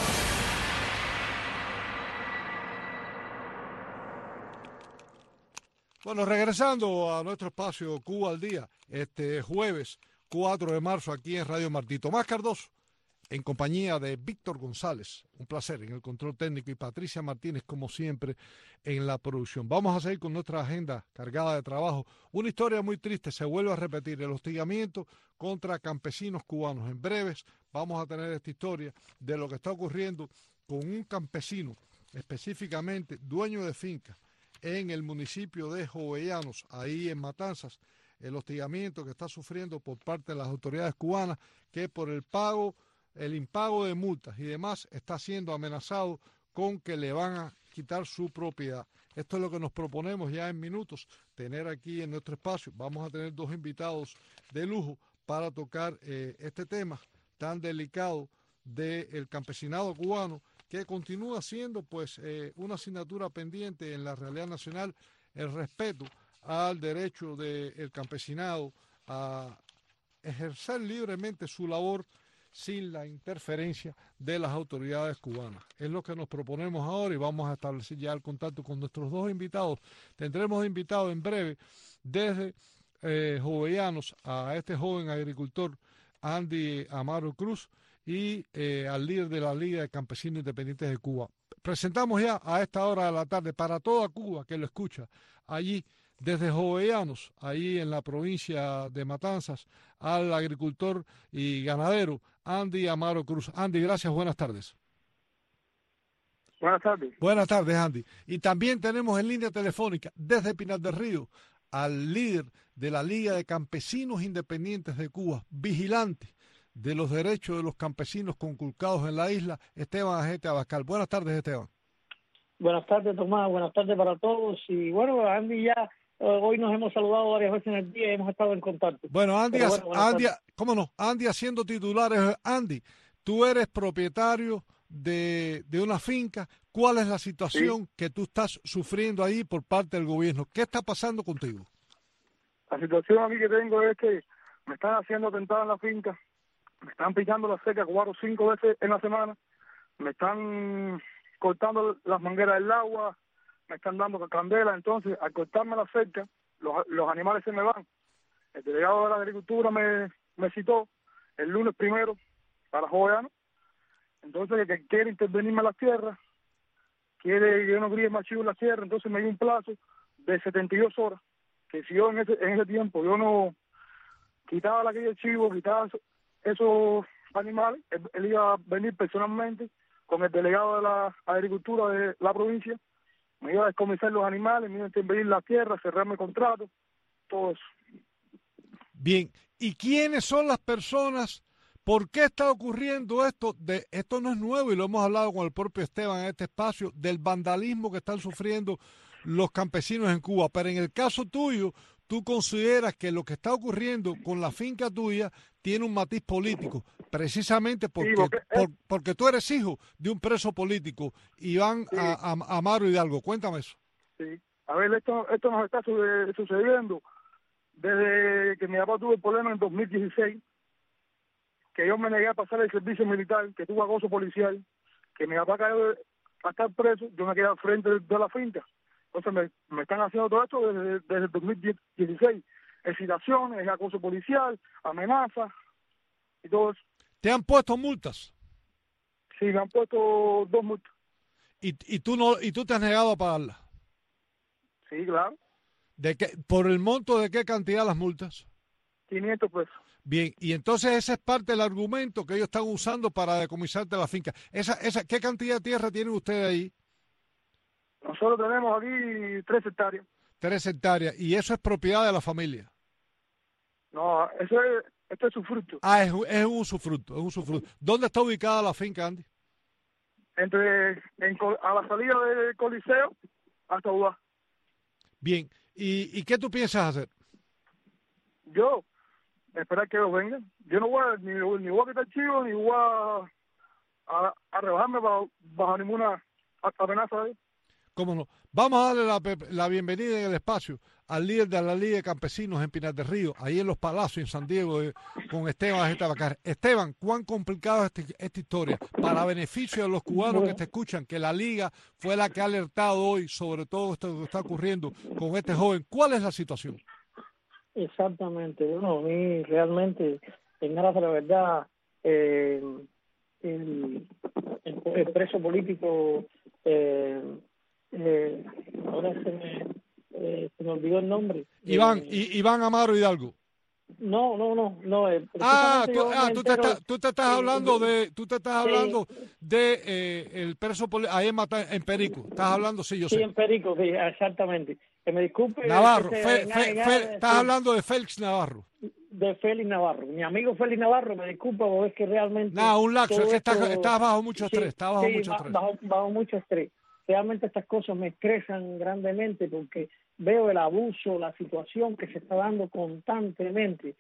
Bueno, regresando a nuestro espacio Cuba al Día, este jueves cuatro de marzo aquí en Radio Martí. Tomás Cardoso, en compañía de Víctor González, un placer en el control técnico, y Patricia Martínez, como siempre, en la producción. Vamos a seguir con nuestra agenda cargada de trabajo. Una historia muy triste se vuelve a repetir, el hostigamiento contra campesinos cubanos. En breves vamos a tener esta historia de lo que está ocurriendo con un campesino, específicamente dueño de finca, en el municipio de Jovellanos, ahí en Matanzas, el hostigamiento que está sufriendo por parte de las autoridades cubanas, que por el pago, el impago de multas y demás, está siendo amenazado con que le van a quitar su propiedad. Esto es lo que nos proponemos ya en minutos, tener aquí en nuestro espacio. Vamos a tener dos invitados de lujo para tocar eh, este tema tan delicado del campesinado cubano, que continúa siendo pues eh, una asignatura pendiente en la realidad nacional, el respeto al derecho del campesinado a ejercer libremente su labor sin la interferencia de las autoridades cubanas. Es lo que nos proponemos ahora y vamos a establecer ya el contacto con nuestros dos invitados. Tendremos invitado en breve desde eh, Jovellanos a este joven agricultor Andy Amaro Cruz, y eh, al líder de la Liga de Campesinos Independientes de Cuba. Presentamos ya a esta hora de la tarde para toda Cuba que lo escucha, allí desde Jovellanos, ahí en la provincia de Matanzas, al agricultor y ganadero Andy Amaro Cruz. Andy, gracias, buenas tardes. Buenas tardes. Buenas tardes, Andy. Y también tenemos en línea telefónica desde Pinar del Río al líder de la Liga de Campesinos Independientes de Cuba, vigilante de los derechos de los campesinos conculcados en la isla, Esteban Agete Abascal. Buenas tardes, Esteban. Buenas tardes, Tomás. Buenas tardes para todos. Y bueno, Andy, ya eh, hoy nos hemos saludado varias veces en el día y hemos estado en contacto. Bueno, Andy, bueno, Andy ¿cómo no? Andy haciendo titulares. Andy, tú eres propietario de, de una finca. ¿Cuál es la situación sí. que tú estás sufriendo ahí por parte del gobierno? ¿Qué está pasando contigo? La situación aquí que tengo es que me están haciendo atentado en la finca. Me están picando la seca cuatro o cinco veces en la semana, me están cortando las mangueras del agua, me están dando candela. Entonces, al cortarme la cerca, los, los animales se me van. El delegado de la agricultura me, me citó el lunes primero para Jovellanos. Entonces, que quiere intervenirme en las tierras, quiere que yo no críe más chivo en las tierras, entonces me dio un plazo de setenta y dos horas, que si yo en ese, en ese tiempo yo no quitaba la cría del chivo, quitaba esos animales, él, él iba a venir personalmente con el delegado de la agricultura de la provincia, me iba a descomisar los animales, me iba a intervenir la tierra, cerrarme contratos, todo eso. Bien, ¿y quiénes son las personas? ¿Por qué está ocurriendo esto? De, esto no es nuevo y lo hemos hablado con el propio Esteban en este espacio, del vandalismo que están sufriendo los campesinos en Cuba. Pero en el caso tuyo, tú consideras que lo que está ocurriendo con la finca tuya tiene un matiz político, precisamente porque, sí, porque, por, porque tú eres hijo de un preso político, Iván sí. a, a, Amaro Hidalgo. Cuéntame eso. Sí, a ver, esto, esto nos está sucediendo desde que mi papá tuvo el problema en dos mil dieciséis, que yo me negué a pasar el servicio militar, que tuvo acoso policial, que mi papá cayó a estar preso, yo me quedé al frente de, de la finca. Entonces me, me están haciendo todo esto desde, desde el dos mil dieciséis. Excitaciones, acoso policial, amenazas y todo eso. ¿Te han puesto multas? Sí, me han puesto dos multas. ¿Y, y, tú, no, y tú te has negado a pagarlas? Sí, claro. ¿De qué, ¿Por el monto de qué cantidad las multas? quinientos pesos. Bien, y entonces ese es parte del argumento que ellos están usando para decomisarte la finca. Esa, esa, ¿Qué cantidad de tierra tienen ustedes ahí? Nosotros tenemos aquí tres hectáreas. Tres hectáreas, y eso es propiedad de la familia. No, eso es, esto es usufructo. Ah, es, es un usufructo, es un usufructo. ¿Dónde está ubicada la finca, Andy? Entre, en, a la salida del Coliseo hasta Udá. Bien, ¿Y, ¿y qué tú piensas hacer? Yo, esperar que ellos vengan. Yo no voy a, ni, ni voy a quitar chivo, ni voy a, a, a rebajarme bajo, bajo ninguna amenaza de ellos. ¿Cómo no? Vamos a darle la, la bienvenida en el espacio al líder de la Liga de Campesinos en Pinar del Río, ahí en Los Palacios, en San Diego, eh, con Esteban Etabacar. Esteban, ¿cuán complicada es este, esta historia? Para beneficio de los cubanos que te escuchan, que la Liga fue la que ha alertado hoy sobre todo esto que está ocurriendo con este joven. ¿Cuál es la situación? Exactamente. Bueno, a mí realmente, en aras de la verdad, eh, el, el, el preso político... Eh, Eh, ahora se me, eh, se me olvidó el nombre. Iván, eh, Iván Amaro Hidalgo. No, no, no, no. Eh, ah, tú, ah tú, te estás, tú te estás eh, hablando de, tú te estás sí, hablando de eh, el preso ahí en, en Perico. Estás hablando, sí, yo sí, sé. Sí, en Perico, sí, exactamente. Que me disculpe. Navarro, que fe, se, fe, en, fe, en, estás sí, hablando de Félix Navarro. De Félix Navarro. Mi amigo Félix Navarro, me disculpa, porque es que realmente... No, un laxo, es que estás, esto, estás bajo mucho estrés, sí, estás bajo sí, mucho estrés. Bajo, bajo mucho estrés. Realmente estas cosas me estresan grandemente porque veo el abuso, la situación que se está dando constantemente,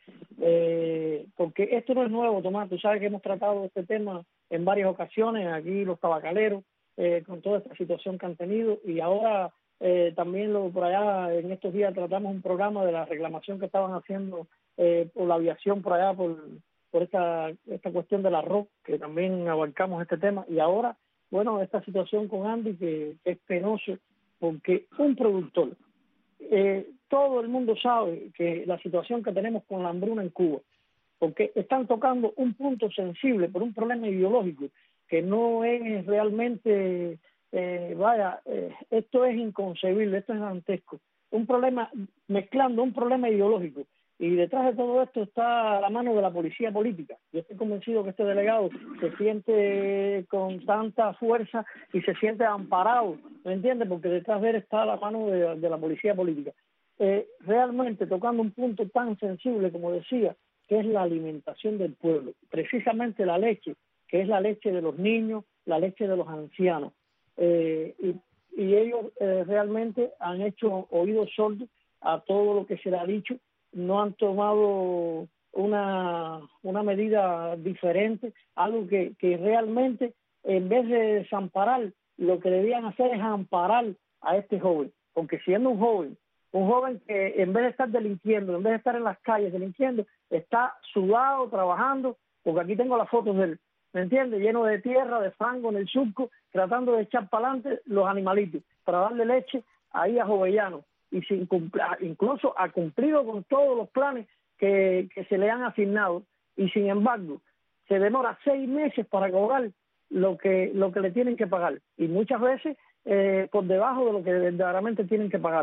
eh, porque esto no es nuevo, Tomás, tú sabes que hemos tratado este tema en varias ocasiones, aquí los tabacaleros, eh, con toda esta situación que han tenido, y ahora eh, también lo, por allá en estos días tratamos un programa de la reclamación que estaban haciendo eh, por la aviación por allá, por, por esta, esta cuestión del arroz, que también abarcamos este tema, y ahora bueno, esta situación con Andy que, que es penoso porque un productor, eh, todo el mundo sabe que la situación que tenemos con la hambruna en Cuba, porque están tocando un punto sensible por un problema ideológico que no es realmente, eh, vaya, eh, esto es inconcebible, esto es dantesco, un problema, mezclando un problema ideológico. Y detrás de todo esto está la mano de la policía política. Yo estoy convencido que este delegado se siente con tanta fuerza y se siente amparado, ¿me entiendes? Porque detrás de él está la mano de, de la policía política. Eh, realmente tocando un punto tan sensible, como decía, que es la alimentación del pueblo. Precisamente la leche, que es la leche de los niños, la leche de los ancianos. Eh, y, y ellos eh, realmente han hecho oídos sordos a todo lo que se le ha dicho. No han tomado una, una medida diferente, algo que, que realmente, en vez de desamparar, lo que debían hacer es amparar a este joven, porque siendo un joven, un joven que en vez de estar delinquiendo, en vez de estar en las calles delinquiendo, está sudado, trabajando, porque aquí tengo las fotos de él, ¿me entiendes? Lleno de tierra, de fango en el surco, tratando de echar para adelante los animalitos, para darle leche ahí a Jovellanos. Y sin cumplir, incluso ha cumplido con todos los planes que, que se le han asignado, y sin embargo se demora seis meses para cobrar lo que lo que le tienen que pagar, y muchas veces eh, por debajo de lo que verdaderamente tienen que pagar.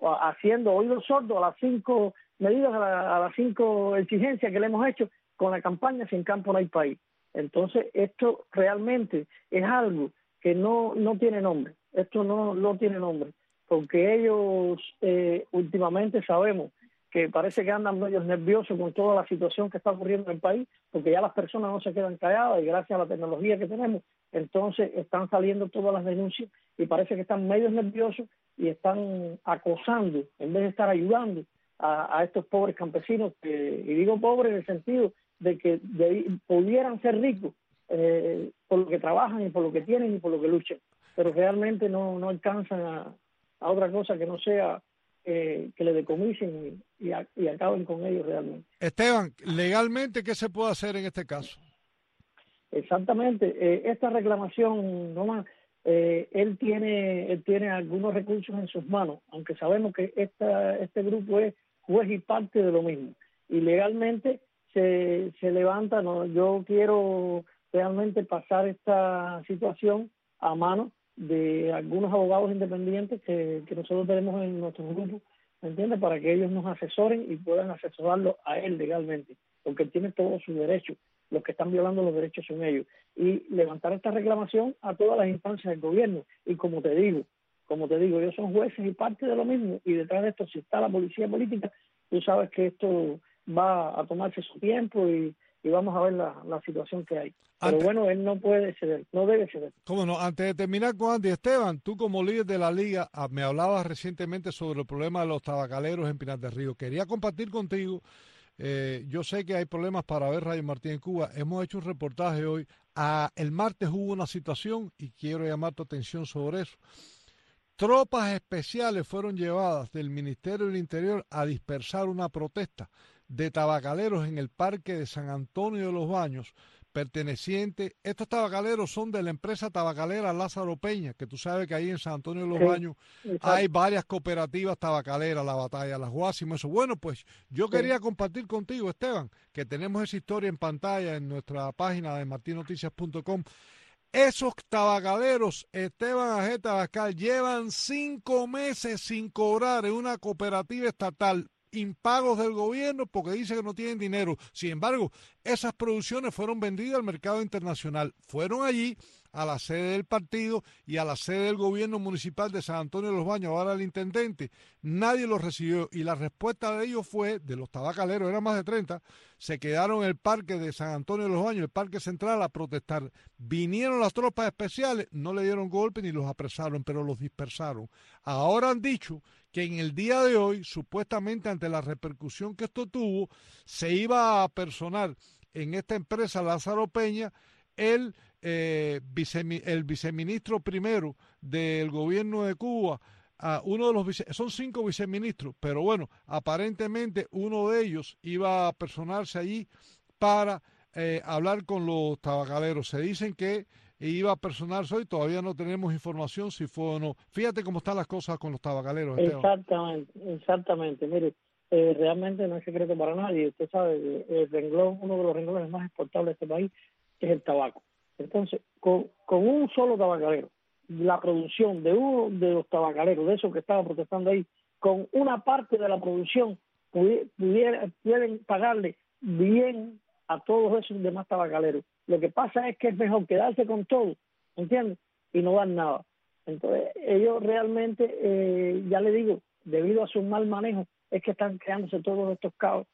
haciendo oídos sordos a las cinco medidas, a, la, a las cinco exigencias que le hemos hecho con la campaña Sin Campo No Hay País. Entonces, esto realmente es algo que no, no tiene nombre. Esto no, no tiene nombre, porque ellos eh, últimamente sabemos que parece que andan medio nerviosos con toda la situación que está ocurriendo en el país, porque ya las personas no se quedan calladas y gracias a la tecnología que tenemos, entonces están saliendo todas las denuncias y parece que están medio nerviosos y están acosando en vez de estar ayudando a, a estos pobres campesinos, que, y digo pobres en el sentido de que de, pudieran ser ricos eh, por lo que trabajan y por lo que tienen y por lo que luchan, pero realmente no, no alcanzan a, a otra cosa que no sea eh, que le decomisen y, y, a, y acaben con ellos realmente. Esteban, legalmente, ¿qué se puede hacer en este caso? Exactamente, eh, esta reclamación, Román, eh, él tiene él tiene algunos recursos en sus manos, aunque sabemos que esta, este grupo es juez y parte de lo mismo, y legalmente se, se levanta, ¿no? Yo quiero realmente pasar esta situación a mano de algunos abogados independientes que, que nosotros tenemos en nuestro grupo, ¿me entiendes? Para que ellos nos asesoren y puedan asesorarlo a él legalmente, porque él tiene todos sus derechos. Los que están violando los derechos son ellos. Y levantar esta reclamación a todas las instancias del gobierno. Y como te digo, como te digo, ellos son jueces y parte de lo mismo. Y detrás de esto, si está la policía política, tú sabes que esto va a tomarse su tiempo y, y vamos a ver la, la situación que hay. Pero Antes, bueno, él no puede ceder, no debe ceder. ¿Cómo no? Antes de terminar con Andy, Esteban, tú como líder de la Liga, me hablabas recientemente sobre el problema de los tabacaleros en Pinar del Río. Quería compartir contigo. Eh, yo sé que hay problemas para ver Radio Martí en Cuba. Hemos hecho un reportaje hoy. Ah, el martes hubo una situación y quiero llamar tu atención sobre eso. Tropas especiales fueron llevadas del Ministerio del Interior a dispersar una protesta de tabacaleros en el Parque de San Antonio de los Baños, perteneciente, estos tabacaleros son de la empresa tabacalera Lázaro Peña, que tú sabes que ahí en San Antonio de los sí, Baños exacto. Hay varias cooperativas tabacaleras, La Batalla, Las Guásimas, eso. Bueno, pues yo sí. quería compartir contigo, Esteban, que tenemos esa historia en pantalla en nuestra página de martin noticias punto com. Esos tabacaleros, Esteban Ajeta Bascal, llevan cinco meses sin cobrar en una cooperativa estatal, impagos del gobierno porque dice que no tienen dinero. Sin embargo, esas producciones fueron vendidas al mercado internacional. Fueron allí a la sede del partido y a la sede del gobierno municipal de San Antonio de los Baños, ahora el intendente. Nadie los recibió y la respuesta de ellos fue, de los tabacaleros, eran más de treinta, se quedaron en el parque de San Antonio de los Baños, el parque central, a protestar. Vinieron las tropas especiales, no le dieron golpe ni los apresaron, pero los dispersaron. Ahora han dicho que en el día de hoy, supuestamente ante la repercusión que esto tuvo, se iba a personar en esta empresa Lázaro Peña el, eh, vice, el viceministro primero del gobierno de Cuba, uh, uno de los vice, son cinco viceministros, pero bueno, aparentemente uno de ellos iba a personarse allí para eh, hablar con los tabacaleros. Se dicen que iba a personarse hoy, todavía no tenemos información si fue o no. Fíjate cómo están las cosas con los tabacaleros, Esteban. Exactamente, exactamente. Mire, eh, realmente no es secreto para nadie. Usted sabe, el renglón, uno de los renglones más exportables de este país es el tabaco. Entonces, con, con un solo tabacalero, la producción de uno de los tabacaleros, de esos que estaban protestando ahí, con una parte de la producción, pudiera, pueden pagarle bien a todos esos demás tabacaleros. Lo que pasa es que es mejor quedarse con todo, ¿entiendes? Y no dar nada. Entonces, ellos realmente, eh, ya le digo, debido a su mal manejo, es que están creándose todos estos caos.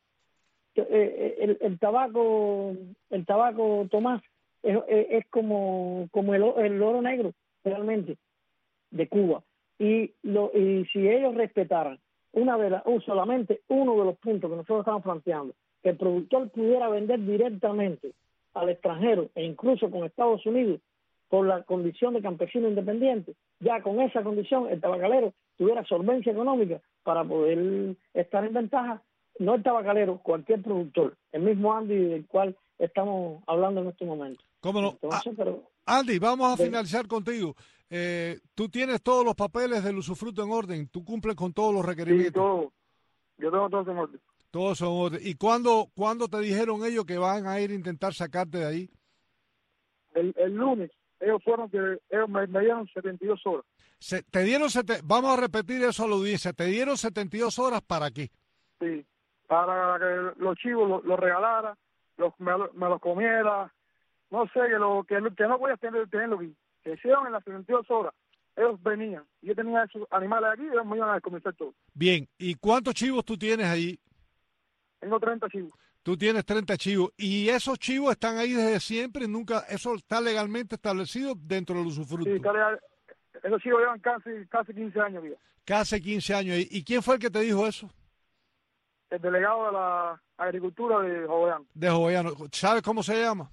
Eh, el, el tabaco, el tabaco, Tomás, es, es como, como el, el oro negro, realmente, de Cuba. Y, lo, y si ellos respetaran una de las, solamente uno de los puntos que nosotros estamos planteando, que el productor pudiera vender directamente al extranjero e incluso con Estados Unidos por la condición de campesino independiente, ya con esa condición el tabacalero tuviera solvencia económica para poder estar en ventaja, no el tabacalero, cualquier productor, el mismo Andy del cual estamos hablando en este momento. ¿Cómo no? Entonces, pero, Andy, vamos a de... finalizar contigo. Eh, tú tienes todos los papeles del usufructo en orden, tú cumples con todos los requerimientos. Sí, todo. Yo tengo todo en orden. Todos son orden. ¿Y cuándo, cuándo te dijeron ellos que van a ir a intentar sacarte de ahí? El, el lunes, ellos fueron que ellos me, me dieron setenta y dos horas. Se, te dieron, sete, vamos a repetir eso a la audiencia, te dieron setenta y dos horas ¿para qué? Sí, para que los chivos los lo regalara, los, me, me los comiera, no sé, que, lo, que, que no voy a tener, tenerlo aquí. Que hicieron en las setenta y dos horas, ellos venían, y yo tenía esos animales aquí, y ellos me iban a descomisar todo. Bien, ¿y cuántos chivos tú tienes ahí? Tengo treinta chivos. Tú tienes treinta chivos, y esos chivos están ahí desde siempre, nunca, eso está legalmente establecido dentro del usufructo. Sí, está legal. Esos chivos llevan casi, casi quince años, mira. Casi quince años. ¿Y quién fue el que te dijo eso? El delegado de la agricultura de Joveano. De Joveano. ¿Sabes cómo se llama?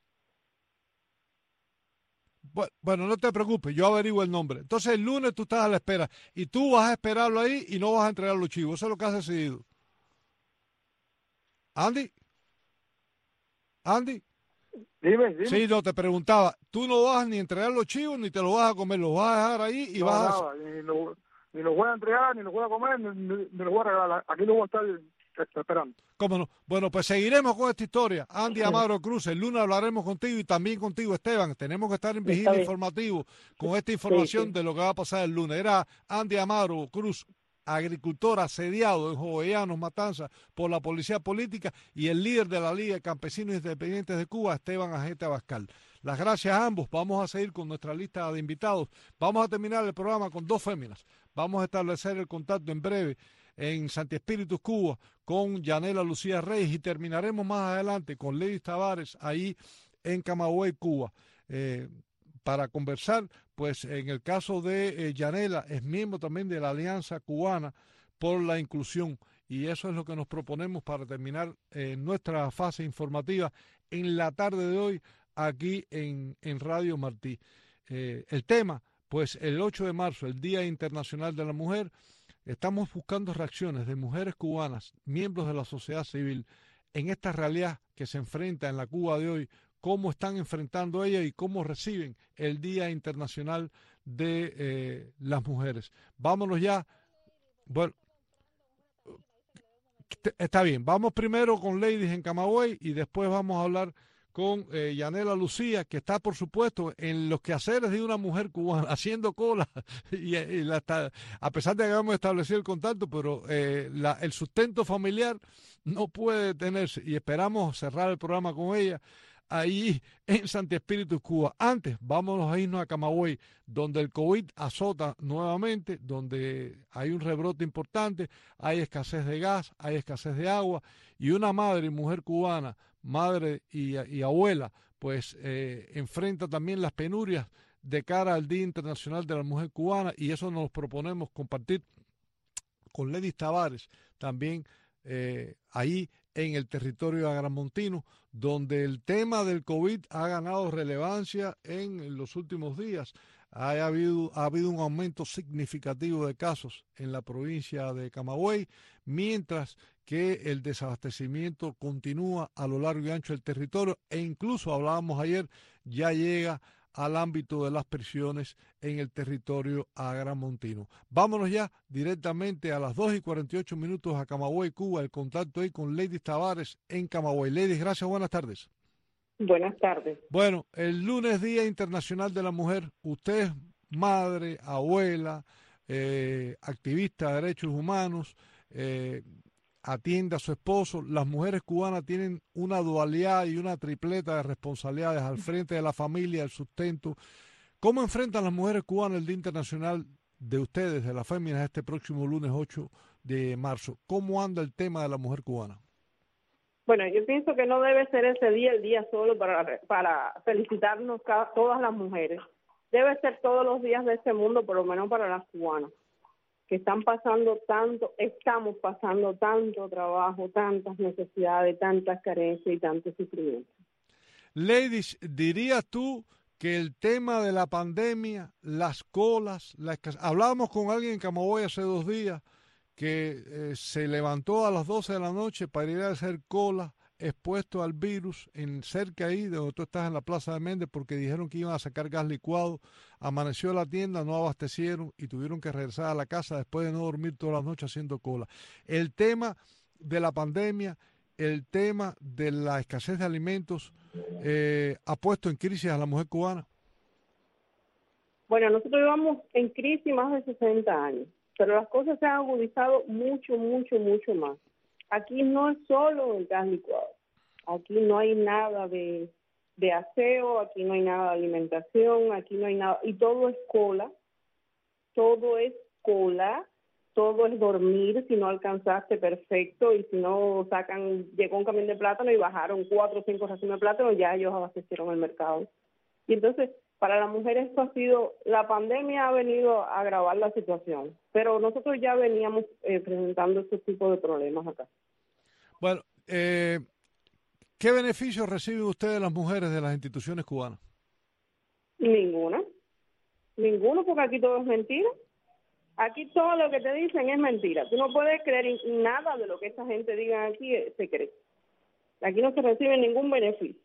Bueno, no te preocupes, yo averiguo el nombre. Entonces el lunes tú estás a la espera y tú vas a esperarlo ahí y no vas a entregar los chivos. Eso es lo que has decidido. Andy. Andy. Dime, dime. Sí, no, te preguntaba. Tú no vas ni a entregar los chivos ni te los vas a comer. Los vas a dejar ahí y no, vas nada, a... Ni, lo, ni los voy a entregar, ni los voy a comer, ni, ni, ni los voy a regalar. Aquí los voy a estar esperando. ¿Cómo no? Bueno, pues seguiremos con esta historia. Andy Amaro Cruz, el lunes hablaremos contigo y también contigo, Esteban. Tenemos que estar en vigilia informativo con esta información sí, sí. de lo que va a pasar el lunes. Era Andy Amaro Cruz, agricultor asediado en Jovellanos, Matanzas, por la policía política, y el líder de la Liga de Campesinos Independientes de Cuba, Esteban Agete Abascal. Las gracias a ambos. Vamos a seguir con nuestra lista de invitados. Vamos a terminar el programa con dos féminas. Vamos a establecer el contacto en breve en Santi Espíritus, Cuba, con Yanela Lucía Reyes, y terminaremos más adelante con Lady Tavares ahí en Camagüey, Cuba, eh, para conversar. Pues en el caso de eh, Yanela, es miembro también de la Alianza Cubana por la Inclusión, y eso es lo que nos proponemos para terminar eh, nuestra fase informativa en la tarde de hoy aquí en, en Radio Martí. Eh, el tema, pues el ocho de marzo, el Día Internacional de la Mujer. Estamos buscando reacciones de mujeres cubanas, miembros de la sociedad civil, en esta realidad que se enfrenta en la Cuba de hoy, cómo están enfrentando ellas y cómo reciben el Día Internacional de eh, las Mujeres. Vámonos ya. Bueno, está bien. Vamos primero con Ladies en Camagüey y después vamos a hablar con eh, Yanela Lucía, que está, por supuesto, en los quehaceres de una mujer cubana, haciendo cola, y, y la está, a pesar de que habíamos establecido el contacto, pero eh, la, el sustento familiar no puede detenerse, y esperamos cerrar el programa con ella ahí en Santi Espíritus, Cuba. Antes, vámonos a irnos a Camagüey, donde el COVID azota nuevamente, donde hay un rebrote importante, hay escasez de gas, hay escasez de agua, y una madre y mujer cubana, madre y, y abuela, pues eh, enfrenta también las penurias de cara al Día Internacional de la Mujer Cubana, y eso nos proponemos compartir con Lady Tavares también eh, ahí en el territorio agramontino, donde el tema del COVID ha ganado relevancia en los últimos días. Ha habido, ha habido un aumento significativo de casos en la provincia de Camagüey, mientras que el desabastecimiento continúa a lo largo y ancho del territorio, e incluso, hablábamos ayer, ya llega al ámbito de las prisiones en el territorio agramontino. Vámonos ya directamente a las dos y cuarenta y ocho minutos a Camagüey, Cuba, el contacto ahí con Lady Tavares en Camagüey. Lady, gracias, buenas tardes. Buenas tardes. Bueno, el lunes, Día Internacional de la Mujer, usted es madre, abuela, eh, activista de derechos humanos, eh, atiende a su esposo. Las mujeres cubanas tienen una dualidad y una tripleta de responsabilidades al frente de la familia, el sustento. ¿Cómo enfrentan las mujeres cubanas el Día Internacional de ustedes, de las féminas, este próximo lunes ocho de marzo? ¿Cómo anda el tema de la mujer cubana? Bueno, yo pienso que no debe ser ese día el día solo para, para felicitarnos cada, todas las mujeres. Debe ser todos los días de este mundo, por lo menos para las cubanas, que están pasando tanto, estamos pasando tanto trabajo, tantas necesidades, tantas carencias y tanto sufrimiento. Ladies, ¿dirías tú que el tema de la pandemia, las colas, la escasez... Hablábamos con alguien en Camagüey hace dos días que eh, se levantó a las doce de la noche para ir a hacer cola, expuesto al virus, en cerca ahí de donde tú estás en la Plaza de Méndez, porque dijeron que iban a sacar gas licuado. Amaneció la tienda, no abastecieron y tuvieron que regresar a la casa después de no dormir todas las noches haciendo cola. El tema de la pandemia, el tema de la escasez de alimentos, eh, ¿ha puesto en crisis a la mujer cubana? Bueno, nosotros llevamos en crisis más de sesenta años, pero las cosas se han agudizado mucho, mucho, mucho más. Aquí no es solo el gas licuado, aquí no hay nada de, de aseo, aquí no hay nada de alimentación, aquí no hay nada, y todo es cola, todo es cola, todo es dormir, si no alcanzaste perfecto, y si no sacan, llegó un camión de plátano y bajaron cuatro o cinco racimos de plátano, ya ellos abastecieron el mercado. Y entonces, para las mujeres esto ha sido, la pandemia ha venido a agravar la situación, pero nosotros ya veníamos eh, presentando este tipo de problemas acá. Bueno, eh, ¿qué beneficios reciben ustedes las mujeres de las instituciones cubanas? Ninguna, ninguno, porque aquí todo es mentira. Aquí todo lo que te dicen es mentira. Tú no puedes creer en nada de lo que esta gente diga aquí, se cree. Aquí no se recibe ningún beneficio.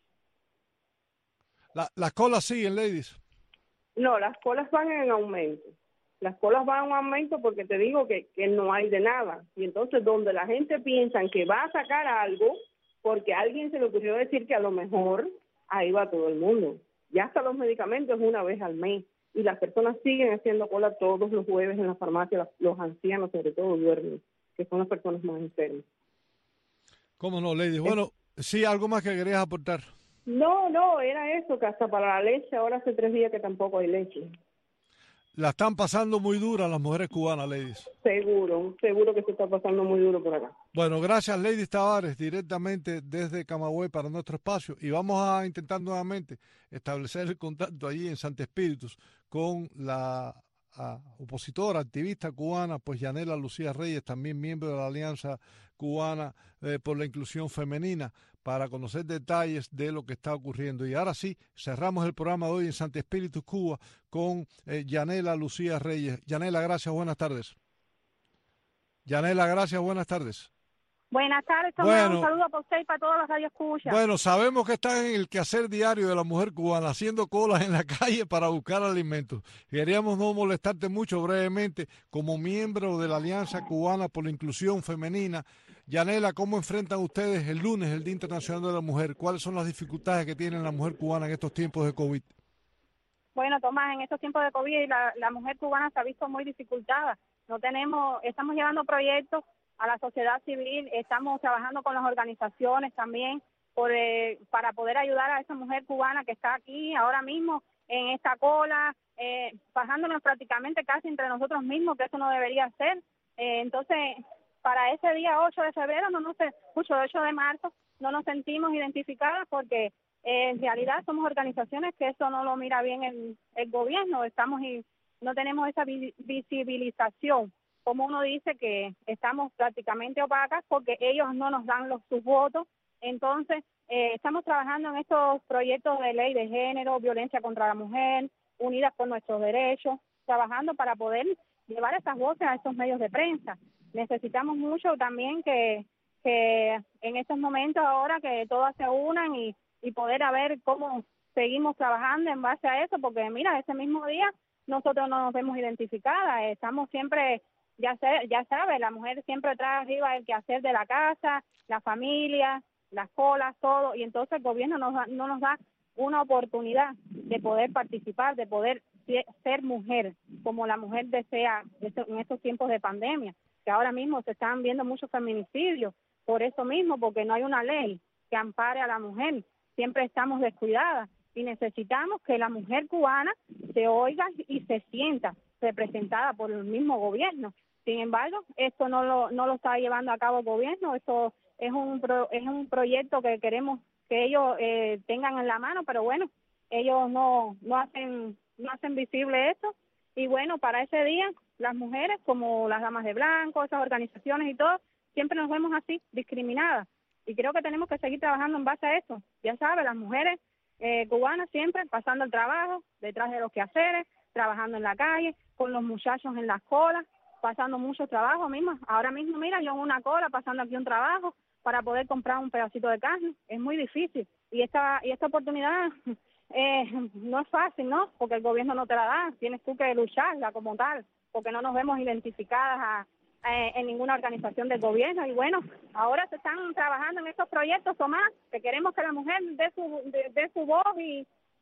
La, las colas siguen, ladies. No, las colas van en aumento. Las colas van en aumento porque te digo que, que no hay de nada. Y entonces donde la gente piensa que va a sacar algo, porque a alguien se le ocurrió decir que a lo mejor ahí va todo el mundo. Ya hasta los medicamentos una vez al mes. Y las personas siguen haciendo cola todos los jueves en la farmacia. Los, los ancianos sobre todo duermen, que son las personas más enfermas. ¿Cómo no, ladies? Bueno, sí, algo más que querías aportar. No, no, era eso, que hasta para la leche, ahora hace tres días que tampoco hay leche. La están pasando muy dura las mujeres cubanas, ladies. Seguro, seguro que se está pasando muy duro por acá. Bueno, gracias, Lady Tavares, directamente desde Camagüey para nuestro espacio. Y vamos a intentar nuevamente establecer el contacto allí en Santi Espíritus con la a, opositora, activista cubana, pues Yanela Lucía Reyes, también miembro de la Alianza Cubana eh, por la Inclusión Femenina, para conocer detalles de lo que está ocurriendo. Y ahora sí, cerramos el programa de hoy en Santi Espíritus, Cuba, con eh, Yanela Lucía Reyes. Yanela, gracias, buenas tardes. Yanela, gracias, buenas tardes. Buenas tardes, Tomás. Bueno, un saludo para usted y para todos los radioescuchas. Bueno, sabemos que están en el quehacer diario de la mujer cubana, haciendo colas en la calle para buscar alimentos. Queríamos no molestarte mucho brevemente, como miembro de la Alianza Cubana por la Inclusión Femenina. Yanela, ¿cómo enfrentan ustedes el lunes, el Día Internacional de la Mujer? ¿Cuáles son las dificultades que tiene la mujer cubana en estos tiempos de COVID? Bueno, Tomás, en estos tiempos de COVID la, la mujer cubana se ha visto muy dificultada. No tenemos, estamos llevando proyectos a la sociedad civil, estamos trabajando con las organizaciones también por, eh, para poder ayudar a esa mujer cubana que está aquí ahora mismo en esta cola, eh, bajándonos prácticamente casi entre nosotros mismos, que eso no debería ser. Eh, entonces, para ese día ocho de febrero, no nos, ocho de marzo, no nos sentimos identificadas porque eh, en realidad somos organizaciones que eso no lo mira bien el, el gobierno, estamos y no tenemos esa visibilización. Como uno dice que estamos prácticamente opacas porque ellos no nos dan los sus votos. Entonces, eh, estamos trabajando en estos proyectos de ley de género, violencia contra la mujer, unidas por nuestros derechos, trabajando para poder llevar esas voces a estos medios de prensa. Necesitamos mucho también que, que en estos momentos ahora que todas se unan y, y poder a ver cómo seguimos trabajando en base a eso, porque mira, ese mismo día nosotros no nos vemos identificadas, estamos siempre... Ya sé, ya sabe, la mujer siempre trae arriba el quehacer de la casa, la familia, las colas, todo, y entonces el gobierno nos da, no nos da una oportunidad de poder participar, de poder ser mujer, como la mujer desea en estos tiempos de pandemia, que ahora mismo se están viendo muchos feminicidios, por eso mismo, porque no hay una ley que ampare a la mujer, siempre estamos descuidadas, y necesitamos que la mujer cubana se oiga y se sienta representada por el mismo gobierno. Sin embargo, esto no lo no lo está llevando a cabo el gobierno, esto es un pro, es un proyecto que queremos que ellos eh, tengan en la mano, pero bueno, ellos no no hacen no hacen visible eso. Y bueno, para ese día las mujeres, como las damas de blanco, esas organizaciones y todo, siempre nos vemos así, discriminadas. Y creo que tenemos que seguir trabajando en base a eso. Ya sabes, las mujeres eh, cubanas siempre pasando el trabajo, detrás de los quehaceres, trabajando en la calle, con los muchachos en las colas, pasando mucho trabajo mismo. Ahora mismo, mira, yo en una cola pasando aquí un trabajo para poder comprar un pedacito de carne. Es muy difícil. Y esta y esta oportunidad eh, no es fácil, ¿no? Porque el gobierno no te la da. Tienes tú que lucharla como tal, porque no nos vemos identificadas a, a, en ninguna organización del gobierno. Y bueno, ahora se están trabajando en estos proyectos, Tomás, que queremos que la mujer dé su, dé, dé su voz y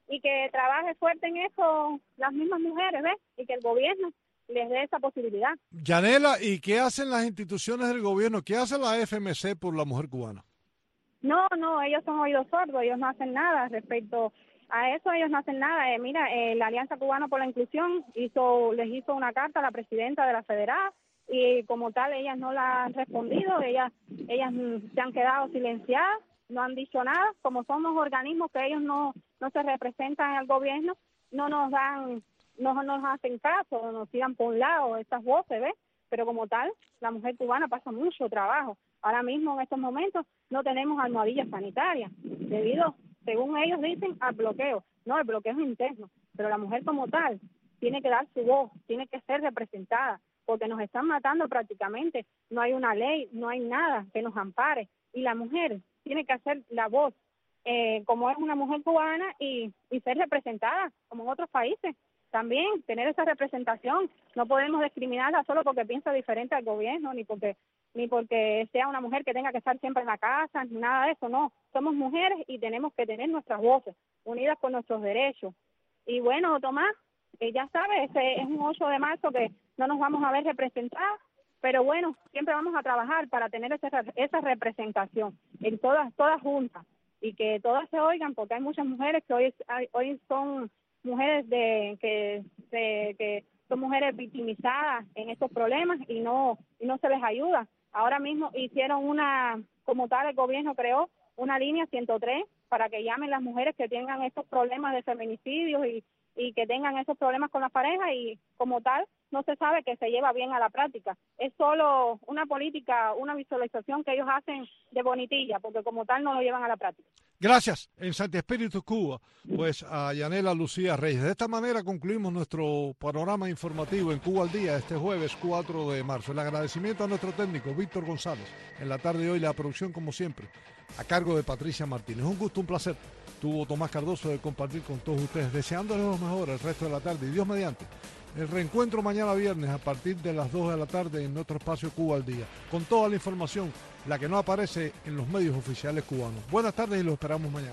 y que trabaje fuerte en eso las mismas mujeres, ¿ves? Y que el gobierno les dé esa posibilidad. Yanela, ¿y qué hacen las instituciones del gobierno? ¿Qué hace la F M C por la mujer cubana? No, no, ellos son oídos sordos, ellos no hacen nada respecto a eso, ellos no hacen nada. Eh, mira, eh, la Alianza Cubana por la Inclusión hizo, les hizo una carta a la presidenta de la Federal y como tal ellas no la han respondido, ellas, ellas mm, se han quedado silenciadas, no han dicho nada. Como somos organismos que ellos no, no se representan al gobierno, no nos dan... no nos hacen caso, nos tiran por un lado estas voces, ¿ves? Pero como tal, la mujer cubana pasa mucho trabajo. Ahora mismo, en estos momentos, no tenemos almohadillas sanitarias, debido, según ellos dicen, al bloqueo. No, el bloqueo es interno, pero la mujer como tal tiene que dar su voz, tiene que ser representada, porque nos están matando prácticamente. No hay una ley, no hay nada que nos ampare, y la mujer tiene que hacer la voz, eh, como es una mujer cubana, y, y ser representada, como en otros países. También tener esa representación, no podemos discriminarla solo porque piensa diferente al gobierno, ni porque ni porque sea una mujer que tenga que estar siempre en la casa, ni nada de eso, no. Somos mujeres y tenemos que tener nuestras voces, unidas con nuestros derechos. Y bueno, Tomás, eh, ya sabes, este es un ocho de marzo que no nos vamos a ver representadas, pero bueno, siempre vamos a trabajar para tener esa, esa representación en todas, todas juntas, y que todas se oigan, porque hay muchas mujeres que hoy, hoy son... mujeres de que, de que son mujeres victimizadas en estos problemas y no y no se les ayuda. Ahora mismo hicieron una, como tal el gobierno creó una línea ciento tres para que llamen las mujeres que tengan estos problemas de feminicidios y, y que tengan esos problemas con la pareja, y como tal no se sabe que se lleva bien a la práctica. Es solo una política, una visualización que ellos hacen de bonitilla, porque como tal no lo llevan a la práctica. Gracias, en Santi Espíritu, Cuba, pues a Yanela Lucía Reyes. De esta manera concluimos nuestro panorama informativo en Cuba al Día este jueves cuatro de marzo. El agradecimiento a nuestro técnico Víctor González. En la tarde de hoy la producción, como siempre, a cargo de Patricia Martínez. Un gusto, un placer. Tuvo Tomás Cardoso de compartir con todos ustedes, deseándoles lo mejor el resto de la tarde. Y Dios mediante, el reencuentro mañana viernes a partir de las dos de la tarde en nuestro espacio Cuba al Día, con toda la información, la que no aparece en los medios oficiales cubanos. Buenas tardes y los esperamos mañana.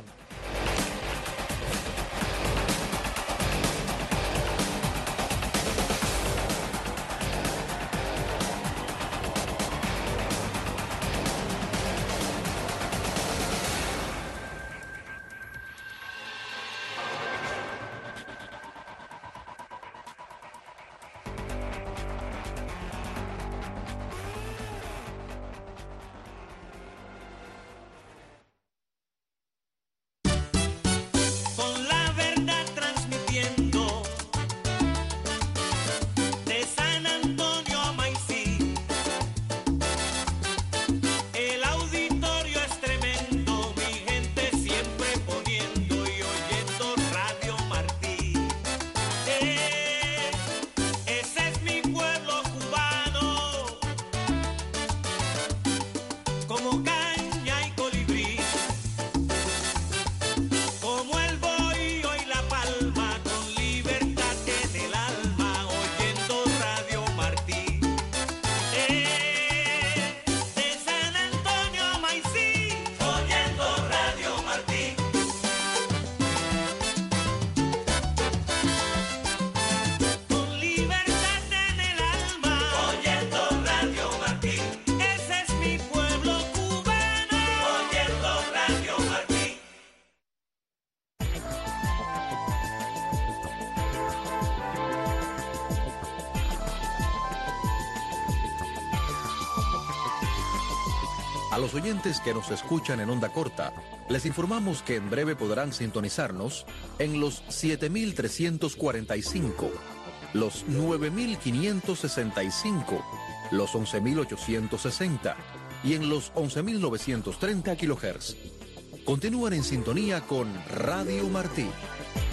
A los oyentes que nos escuchan en onda corta, les informamos que en breve podrán sintonizarnos en los siete mil trescientos cuarenta y cinco, los nueve mil quinientos sesenta y cinco, los once mil ochocientos sesenta y en los once mil novecientos treinta kilohertz. Continúan en sintonía con Radio Martí.